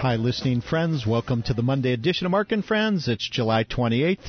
Hi, listening friends. Welcome to the Monday edition of Mark and Friends. It's July 28th,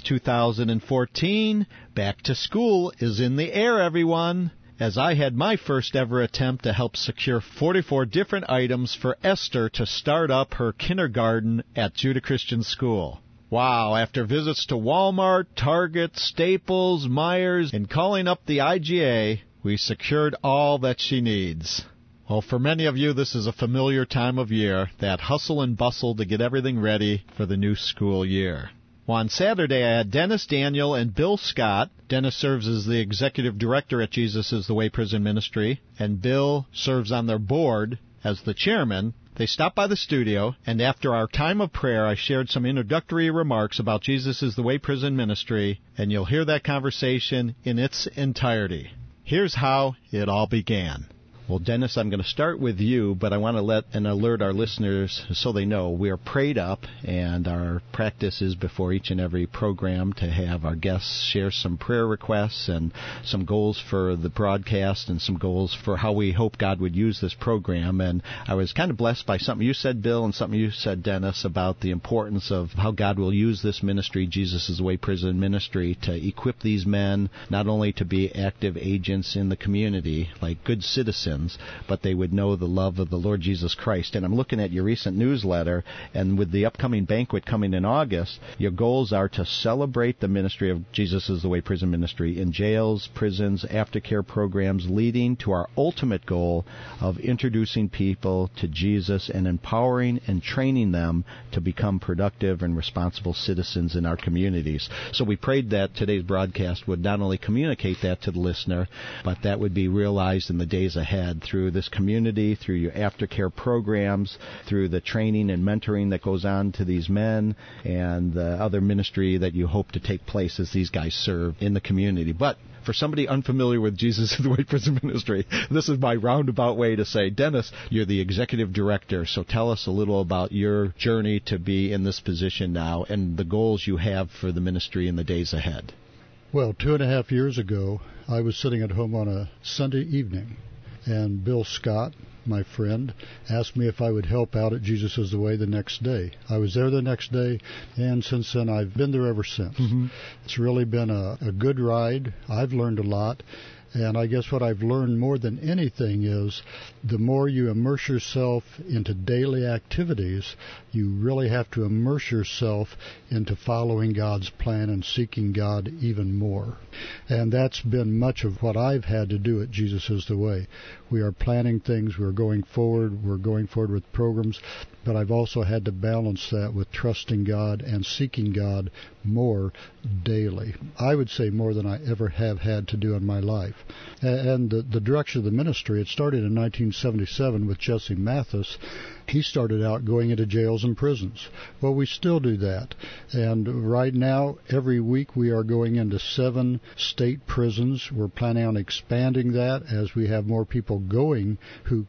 2014. Back to school is in the air, everyone. As I had my first ever attempt to help secure 44 different items for Esther to start up her kindergarten at Judah Christian School. Wow, after visits to Walmart, Target, Staples, Myers, and calling up the IGA, we secured all that she needs. Well, for many of you, this is a familiar time of year, that hustle and bustle to get everything ready for the new school year. Well, on Saturday, I had Dennis Daniel and Bill Scott. Dennis serves as the executive director at Jesus is the Way Prison Ministry, and Bill serves on their board as the chairman. They stopped by the studio, and after our time of prayer, I shared some introductory remarks about Jesus is the Way Prison Ministry, and you'll hear that conversation in its entirety. Here's how it all began. Well, Dennis, I'm going to start with you, but I want to let and alert our listeners so they know we are prayed up, and our practice is before each and every program to have our guests share some prayer requests and some goals for the broadcast and some goals for how we hope God would use this program. And I was kind of blessed by something you said, Bill, and something you said, Dennis, about the importance of how God will use this ministry, Jesus is the Way Prison Ministry, to equip these men not only to be active agents in the community, like good citizens, but they would know the love of the Lord Jesus Christ. And I'm looking at your recent newsletter, and with the upcoming banquet coming in August, your goals are to celebrate the ministry of Jesus is the Way Prison Ministry in jails, prisons, aftercare programs, leading to our ultimate goal of introducing people to Jesus and empowering and training them to become productive and responsible citizens in our communities. So we prayed that today's broadcast would not only communicate that to the listener, but that would be realized in the days ahead through this community, through your aftercare programs, through the training and mentoring that goes on to these men, and the other ministry that you hope to take place as these guys serve in the community. But for somebody unfamiliar with Jesus is the Way Prison Ministry, this is my roundabout way to say, Dennis, you're the executive director, so tell us a little about your journey to be in this position now and the goals you have for the ministry in the days ahead. Well, 2.5 years ago, I was sitting at home on a Sunday evening, and Bill Scott, my friend, asked me if I would help out at Jesus is the Way the next day. I was there the next day, and since then I've been there ever since. It's really been a good ride. I've learned a lot. And I guess what I've learned more than anything is the more you immerse yourself into daily activities, you really have to immerse yourself into following God's plan and seeking God even more. And that's been much of what I've had to do at Jesus is the Way. We are planning things. We're going forward with programs. But I've also had to balance that with trusting God and seeking God more daily. I would say more than I ever have had to do in my life. And the direction of the ministry, it started in 1977 with Jesse Mathis. He started out going into jails and prisons. Well, we still do that. And right now, every week we are going into 7 state prisons. We're planning on expanding that as we have more people going who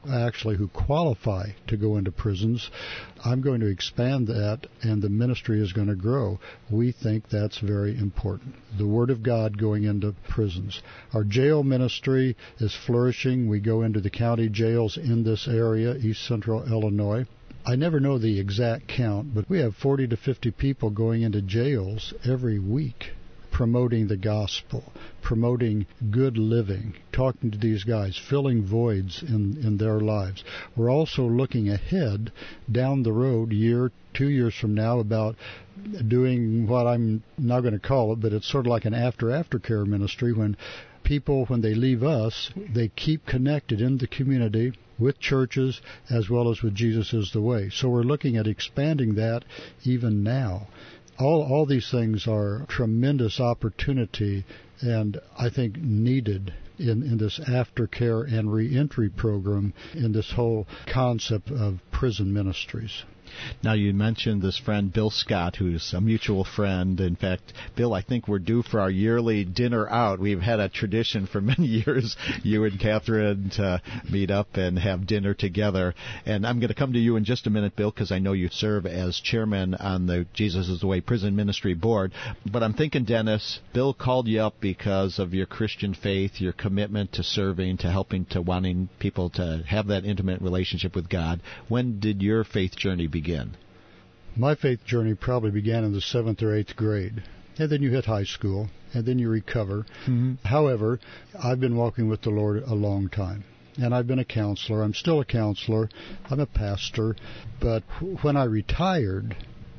qualify to go into prisons. I'm going to expand that, and the ministry is going to grow. We think that's very important. The Word of God going into prisons. Our jail ministry is flourishing. We go into the county jails in this area, East Central Illinois. I never know the exact count, but we have 40 to 50 people going into jails every week, promoting the gospel, promoting good living, talking to these guys, filling voids in their lives. We're also looking ahead down the road, 2 years from now, about doing what I'm not going to call it, but it's sort of like an aftercare ministry when people, when they leave us, they keep connected in the community with churches as well as with Jesus is the Way. So we're looking at expanding that even now. All these things are tremendous opportunity and I think needed in this aftercare and reentry program in this whole concept of prison ministries. Now, you mentioned this friend, Bill Scott, who's a mutual friend. In fact, Bill, I think we're due for our yearly dinner out. We've had a tradition for many years, you and Catherine, to meet up and have dinner together. And I'm going to come to you in just a minute, Bill, because I know you serve as chairman on the Jesus is the Way Prison Ministry Board. But I'm thinking, Dennis, Bill called you up because of your Christian faith, your commitment to serving, to helping, to wanting people to have that intimate relationship with God. When did your faith journey begin? begin? My faith journey probably began in the 7th or 8th grade. And then you hit high school, and then you recover. Mm-hmm. However, I've been walking with the Lord a long time. And I've been a counselor. I'm still a counselor. I'm a pastor. But when I retired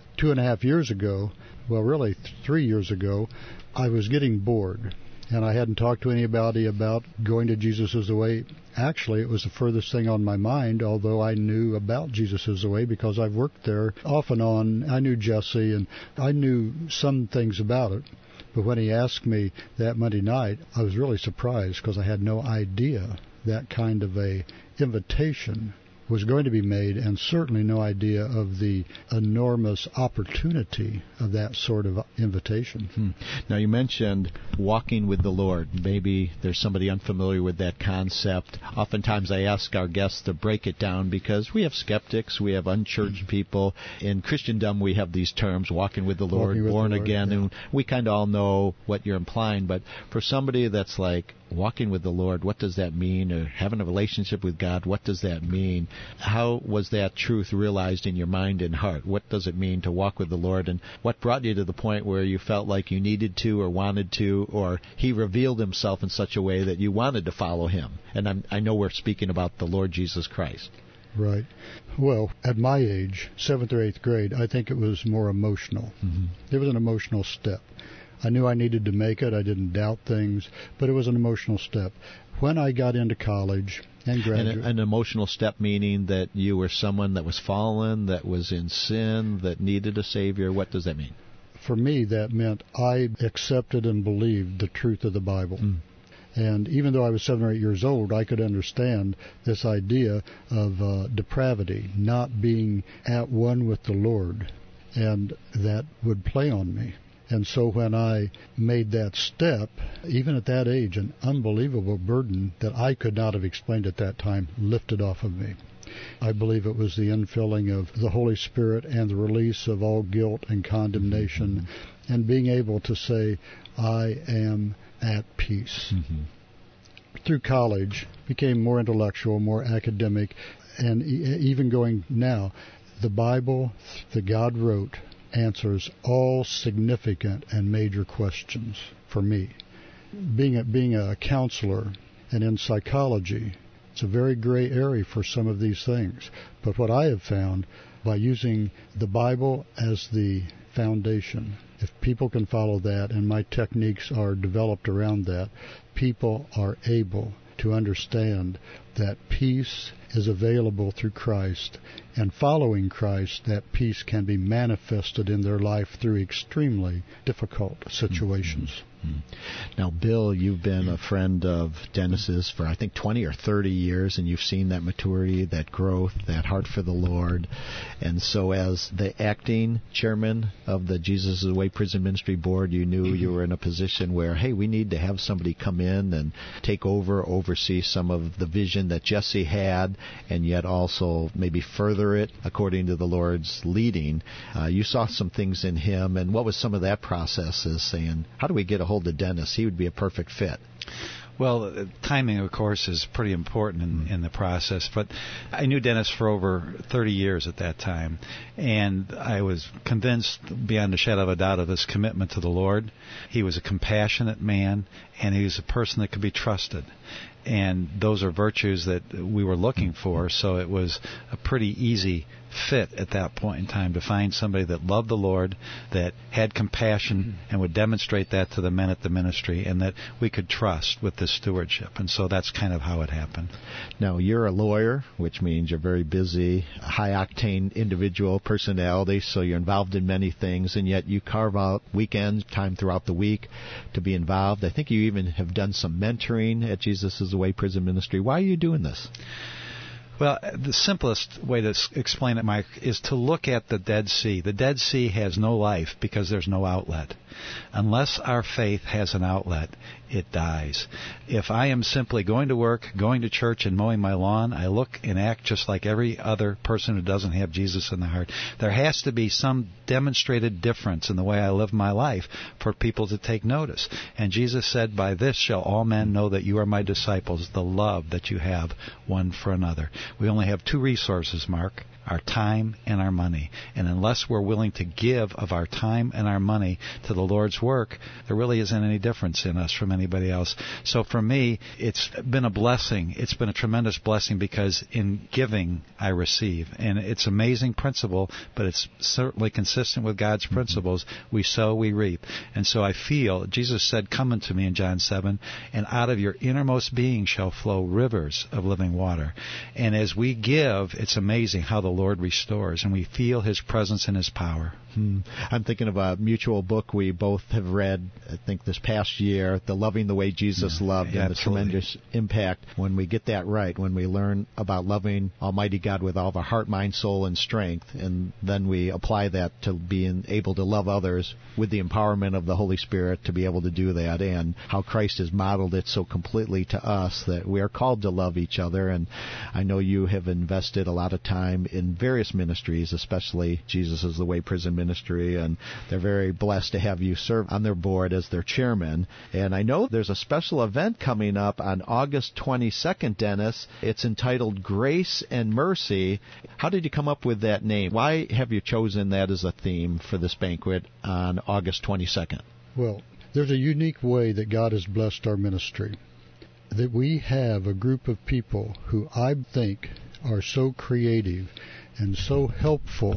2.5 years ago, well, really 3 years ago, I was getting bored. And I hadn't talked to anybody about going to Jesus is the Way. Actually, it was the furthest thing on my mind, although I knew about Jesus is the Way because I've worked there off and on. I knew Jesse, and I knew some things about it. But when he asked me that Monday night, I was really surprised because I had no idea that kind of a invitation was going to be made, and certainly no idea of the enormous opportunity of that sort of invitation. Now, you mentioned walking with the Lord. Maybe there's somebody unfamiliar with that concept. Oftentimes I ask our guests to break it down because we have skeptics, we have unchurched people. In Christendom, we have these terms, walking with the Lord, born again, and we kind of all know what you're implying. But for somebody that's like, walking with the Lord, what does that mean? Or having a relationship with God, what does that mean? How was that truth realized in your mind and heart? What does it mean to walk with the Lord? And what brought you to the point where you felt like you needed to or wanted to, or He revealed Himself in such a way that you wanted to follow Him? And I know we're speaking about the Lord Jesus Christ. Right. Well, at my age, 7th or 8th grade, I think it was more emotional. Mm-hmm. It was an emotional step. I knew I needed to make it. I didn't doubt things, but it was an emotional step. When I got into college and graduated... An emotional step meaning that you were someone that was fallen, that was in sin, that needed a Savior. What does that mean? For me, that meant I accepted and believed the truth of the Bible. And even though I was 7 or 8 years old, I could understand this idea of depravity, not being at one with the Lord, and that would play on me. And so when I made that step, even at that age, an unbelievable burden that I could not have explained at that time lifted off of me. I believe it was the infilling of the Holy Spirit and the release of all guilt and condemnation, and being able to say, I am at peace. Mm-hmm. Through college, became more intellectual, more academic, and even going now, the Bible that God wrote answers all significant and major questions for me. Being a counselor and in psychology, it's a very gray area for some of these things. But what I have found, by using the Bible as the foundation, if people can follow that, and my techniques are developed around that, people are able to understand that peace is available through Christ, and following Christ, that peace can be manifested in their life through extremely difficult situations. Mm-hmm. Now, Bill, you've been a friend of Dennis's for, I think, 20 or 30 years, and you've seen that maturity, that growth, that heart for the Lord. And so as the acting chairman of the Jesus is the Way Prison Ministry Board, you knew you were in a position where, hey, we need to have somebody come in and take over, oversee some of the vision that Jesse had, and yet also maybe further it according to the Lord's leading. You saw some things in him, and what was some of that process as saying, how do we get a hold of Dennis? He would be a perfect fit. Well, timing, of course, is pretty important in the process. But I knew Dennis for over 30 years at that time, and I was convinced beyond a shadow of a doubt of his commitment to the Lord. He was a compassionate man, and he was a person that could be trusted. And those are virtues that we were looking for, so it was a pretty easy fit at that point in time to find somebody that loved the Lord, that had compassion and would demonstrate that to the men at the ministry, and that we could trust with this stewardship. And so that's kind of how it happened. Now, you're a lawyer, which means you're very busy, high-octane individual personality, so you're involved in many things, and yet you carve out weekends, time throughout the week to be involved. I think you even have done some mentoring at Jesus is the Way Prison Ministry. Why are you doing this? Well, the simplest way to explain it, Mike, is to look at the Dead Sea. The Dead Sea has no life because there's no outlet. Unless our faith has an outlet, it dies. If I am simply going to work, going to church, and mowing my lawn, I look and act just like every other person who doesn't have Jesus in their heart. There has to be some demonstrated difference in the way I live my life for people to take notice. And Jesus said, by this shall all men know that you are my disciples, the love that you have one for another. We only have two resources, Mark, our time and our money. And unless we're willing to give of our time and our money to the Lord's work, there really isn't any difference in us from anybody else. So for me, it's been a blessing. It's been a tremendous blessing because in giving, I receive. And it's an amazing principle, but it's certainly consistent with God's principles. We sow, we reap. And so I feel, Jesus said, "Come unto me" in John 7, "and out of your innermost being shall flow rivers of living water." And as we give, it's amazing how the Lord restores, and we feel His presence and His power. I'm thinking of a mutual book we both have read, I think, this past year, The Loving the Way Jesus Loved, and the tremendous impact when we get that right, when we learn about loving Almighty God with all of our heart, mind, soul, and strength, and then we apply that to being able to love others with the empowerment of the Holy Spirit to be able to do that, and how Christ has modeled it so completely to us that we are called to love each other. And I know you have invested a lot of time in various ministries, especially Jesus is the Way Prison Ministry, and they're very blessed to have you serve on their board as their chairman. And I know there's a special event coming up on August 22nd, Dennis. It's entitled Grace and Mercy. How did you come up with that name? Why have you chosen that as a theme for this banquet on August 22nd? Well, there's a unique way that God has blessed our ministry, that we have a group of people who I think are so creative and so helpful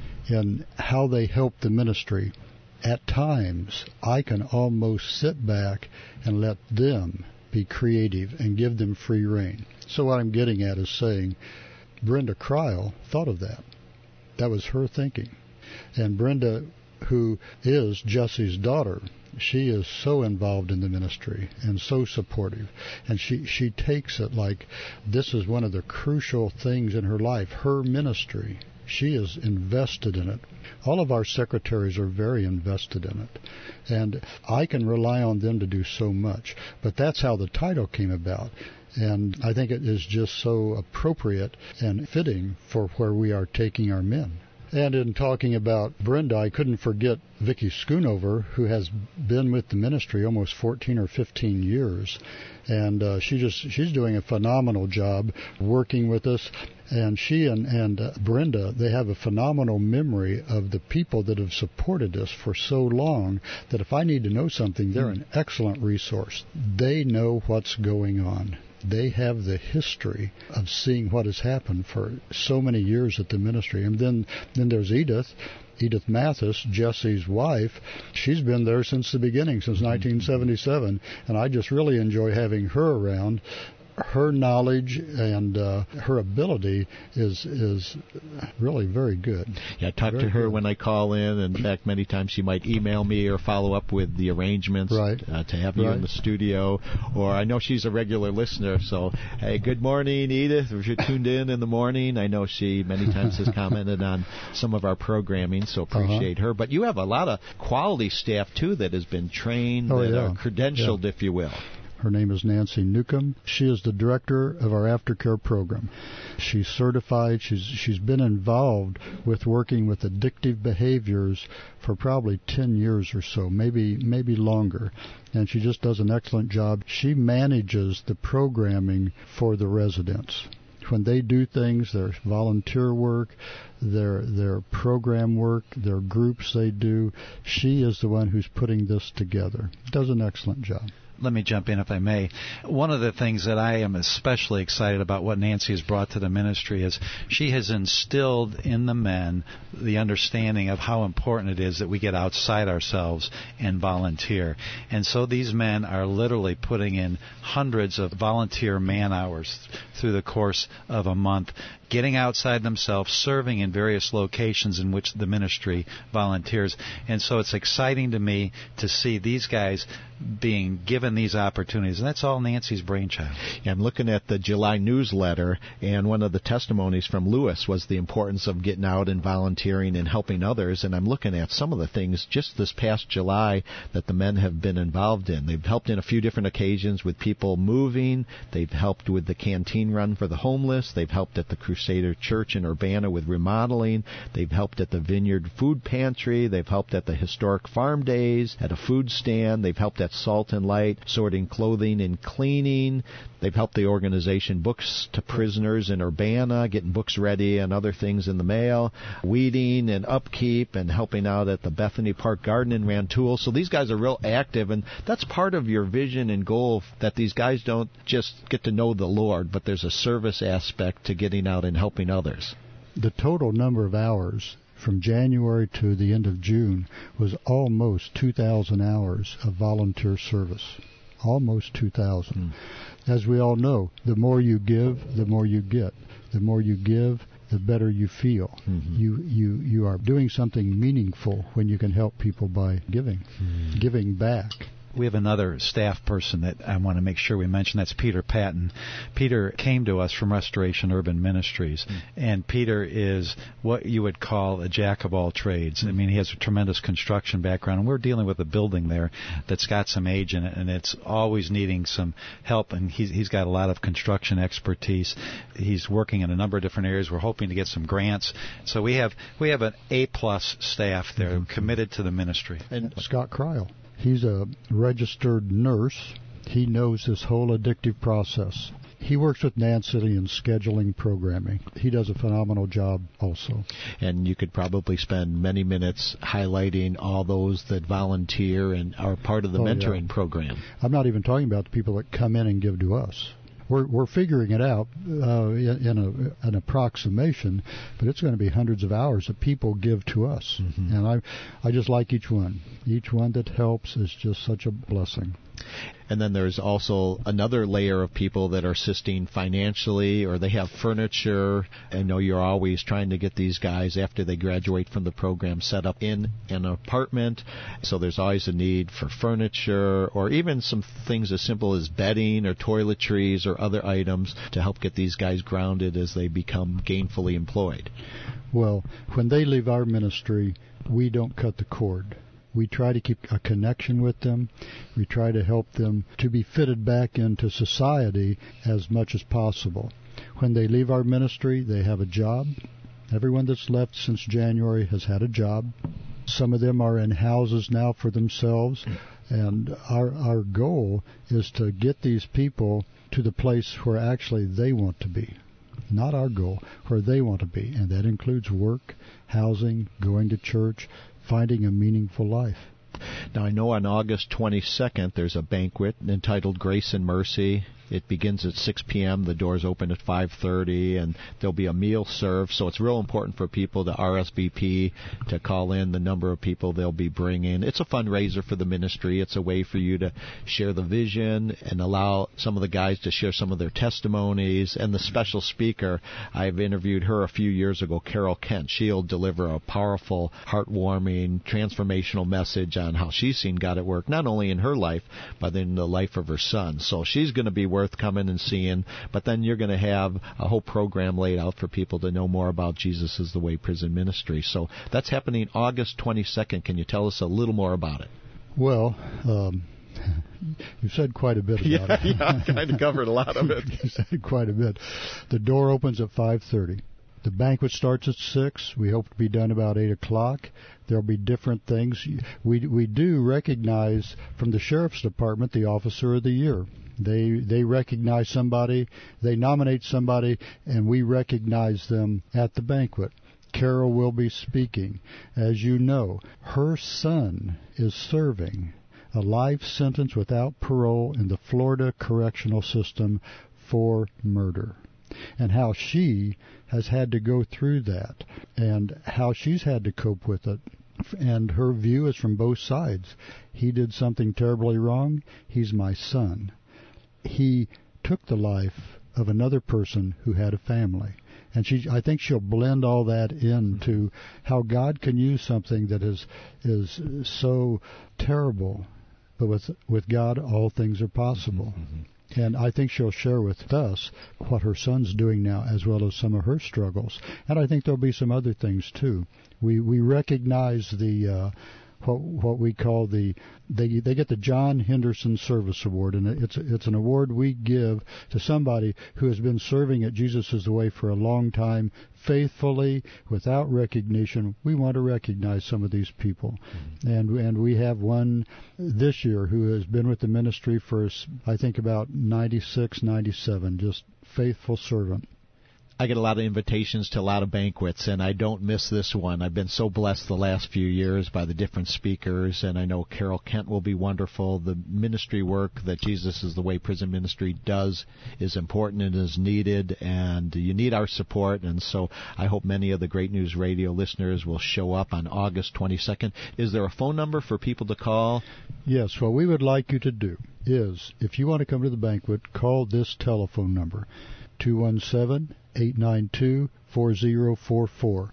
in how they help the ministry. At times, I can almost sit back and let them be creative and give them free rein. So what I'm getting at is saying, Brenda Cryle thought of that. That was her thinking. And Brenda, who is Jesse's daughter, she is so involved in the ministry and so supportive. And she takes it like this is one of the crucial things in her life, her ministry. She is invested in it. All of our secretaries are very invested in it. And I can rely on them to do so much. But that's how the title came about. And I think it is just so appropriate and fitting for where we are taking our men. And in talking about Brenda, I couldn't forget Vicki Schoonover, who has been with the ministry almost 14 or 15 years. And she's doing a phenomenal job working with us. And she and Brenda, they have a phenomenal memory of the people that have supported us for so long that if I need to know something, they're an excellent resource. They know what's going on. They have the history of seeing what has happened for so many years at the ministry. And then there's Edith Mathis, Jesse's wife. She's been there since the beginning, since 1977, and I just really enjoy having her around. Her knowledge and her ability is really very good. Yeah, I talk to her when I call in. In fact, many times she might email me or follow up with the arrangements to have you in the studio. Or I know she's a regular listener, so hey, good morning, Edith. If you're tuned in the morning, I know she many times has commented on some of our programming, so appreciate her. But you have a lot of quality staff, too, that has been trained, are credentialed, if you will. Her name is Nancy Newcomb. She is the director of our aftercare program. She's certified. She's been involved with working with addictive behaviors for probably 10 years or so, maybe longer. And she just does an excellent job. She manages the programming for the residents. When they do things, their volunteer work, their program work, their groups they do, she is the one who's putting this together. Does an excellent job. Let me jump in if I may. One of the things that I am especially excited about what Nancy has brought to the ministry is she has instilled in the men the understanding of how important it is that we get outside ourselves and volunteer. And so these men are literally putting in hundreds of volunteer man hours through the course of a month, getting outside themselves, serving in various locations in which the ministry volunteers. And so it's exciting to me to see these guys being given these opportunities. And that's all Nancy's brainchild. Yeah, I'm looking at the July newsletter, and one of the testimonies from Lewis was the importance of getting out and volunteering and helping others. And I'm looking at some of the things just this past July that the men have been involved in. They've helped in a few different occasions with people moving. They've helped with the canteen run for the homeless. They've helped at the Crusader Church in Urbana with remodeling. They've helped at the Vineyard Food Pantry. They've helped at the Historic Farm Days, at a food stand. They've helped at That's Salt and Light, sorting clothing and cleaning. They've helped the organization Books to Prisoners in Urbana, getting books ready and other things in the mail, weeding and upkeep, and helping out at the Bethany Park Garden in Rantoul. So these guys are real active, and that's part of your vision and goal, that these guys don't just get to know the Lord, but there's a service aspect to getting out and helping others. The total number of hours from January to the end of June was almost 2,000 hours of volunteer service. Almost 2,000. As we all know, the more you give, the more you get. The more you give, the better you feel. You are doing something meaningful when you can help people by giving back. We have another staff person that I want to make sure we mention. That's Peter Patton. Peter came to us from Restoration Urban Ministries, and Peter is what you would call a jack of all trades. I mean, he has a tremendous construction background, and we're dealing with a building there that's got some age in it, and it's always needing some help, and he's got a lot of construction expertise. He's working in a number of different areas. We're hoping to get some grants. So we have an A-plus staff there committed to the ministry. And Scott Kreil. He's a registered nurse. He knows this whole addictive process. He works with Nancy in scheduling programming. He does a phenomenal job also. And you could probably spend many minutes highlighting all those that volunteer and are part of the mentoring program. I'm not even talking about the people that come in and give to us. We're figuring it out in an approximation, but it's going to be hundreds of hours that people give to us. And I just like each one. Each one that helps is just such a blessing. And then there's also another layer of people that are assisting financially, or they have furniture. I know you're always trying to get these guys, after they graduate from the program, set up in an apartment. So there's always a need for furniture, or even some things as simple as bedding or toiletries or other items to help get these guys grounded as they become gainfully employed. Well, when they leave our ministry, we don't cut the cord. We try to keep a connection with them. We try to help them to be fitted back into society as much as possible. When they leave our ministry, they have a job. Everyone that's left since January has had a job. Some of them are in houses now for themselves. And our goal is to get these people to the place where actually they want to be. Not our goal, where they want to be. And that includes work, housing, going to church, finding a meaningful life. Now, I know on August 22nd there's a banquet entitled Grace and Mercy. It begins at 6 p.m. The doors open at 5:30, and there'll be a meal served. So it's real important for people to RSVP, to call in the number of people they'll be bringing. It's a fundraiser for the ministry. It's a way for you to share the vision and allow some of the guys to share some of their testimonies. And the special speaker, I've interviewed her a few years ago, Carol Kent. She'll deliver a powerful, heartwarming, transformational message on how she's seen God at work, not only in her life, but in the life of her son. So she's going to be worth coming and seeing, but then you're going to have a whole program laid out for people to know more about Jesus is the Way prison ministry. So that's happening August 22nd. Can you tell us a little more about it? Well, you've said quite a bit about it. Yeah, I kind of covered a lot of it. You said quite a bit. The door opens at 5:30. The banquet starts at 6. We hope to be done about 8 o'clock. There'll be different things. We do recognize from the Sheriff's Department the Officer of the Year. They recognize somebody, they nominate somebody, and we recognize them at the banquet. Carol will be speaking. As you know, her son is serving a life sentence without parole in the Florida correctional system for murder, and how she has had to go through that, and how she's had to cope with it. And her view is from both sides. He did something terribly wrong. He's my son. He took the life of another person who had a family. And I think she'll blend all that into how God can use something that is so terrible. But with God, all things are possible. And I think she'll share with us what her son's doing now, as well as some of her struggles. And I think there'll be some other things, too. We recognize the what we call they get the John Henderson Service Award, and it's an award we give to somebody who has been serving at Jesus is the Way for a long time, faithfully, without recognition. We want to recognize some of these people, and we have one this year who has been with the ministry for, I think, about 96, 97, just faithful servant. I get a lot of invitations to a lot of banquets, and I don't miss this one. I've been so blessed the last few years by the different speakers, and I know Carol Kent will be wonderful. The ministry work that Jesus is the Way Prison Ministry does is important and is needed, and you need our support, and so I hope many of the Great News Radio listeners will show up on August 22nd. Is there a phone number for people to call? Yes, what we would like you to do is, if you want to come to the banquet, call this telephone number, 217-892-4044.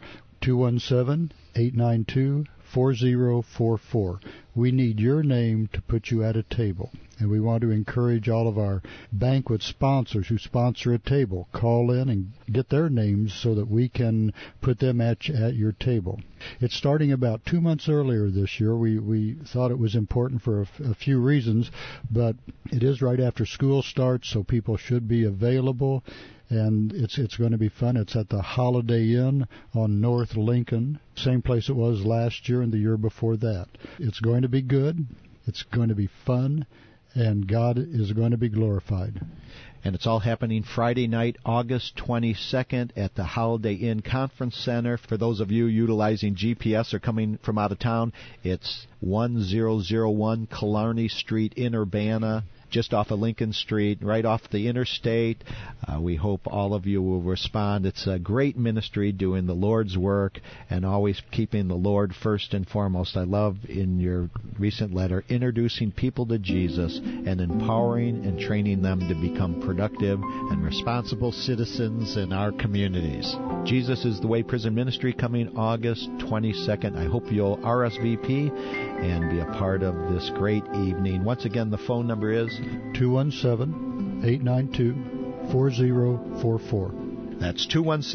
217-892-4044. We need your name to put you at a table. And we want to encourage all of our banquet sponsors who sponsor a table. Call in and get their names so that we can put them at your table. It's starting about 2 months earlier this year. We thought it was important for a few reasons, but it is right after school starts, so people should be available. And it's going to be fun. It's at the Holiday Inn on North Lincoln, same place it was last year and the year before that. It's going to be good. It's going to be fun. And God is going to be glorified. And it's all happening Friday night, August 22nd at the Holiday Inn Conference Center. For those of you utilizing GPS or coming from out of town, it's 1001 Killarney Street in Urbana, just off of Lincoln Street, right off the interstate. We hope all of you will respond. It's a great ministry doing the Lord's work and always keeping the Lord first and foremost. I love in your recent letter introducing people to Jesus and empowering and training them to become productive and responsible citizens in our communities. Jesus is the Way Prison Ministry coming August 22nd. I hope you'll RSVP and be a part of this great evening. Once again, the phone number is 217-892-4044. That's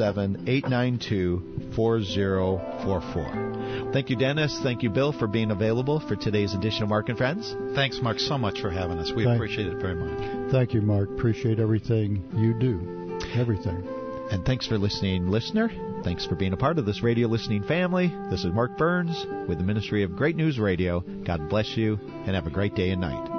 217-892-4044. Thank you, Dennis. Thank you, Bill, for being available for today's edition of Mark and Friends. Thanks, Mark, so much for having us. We appreciate it very much. Thank you, Mark. Appreciate everything you do. Everything. And thanks for listening, listener. Thanks for being a part of this radio listening family. This is Mark Burns with the Ministry of Great News Radio. God bless you, and have a great day and night.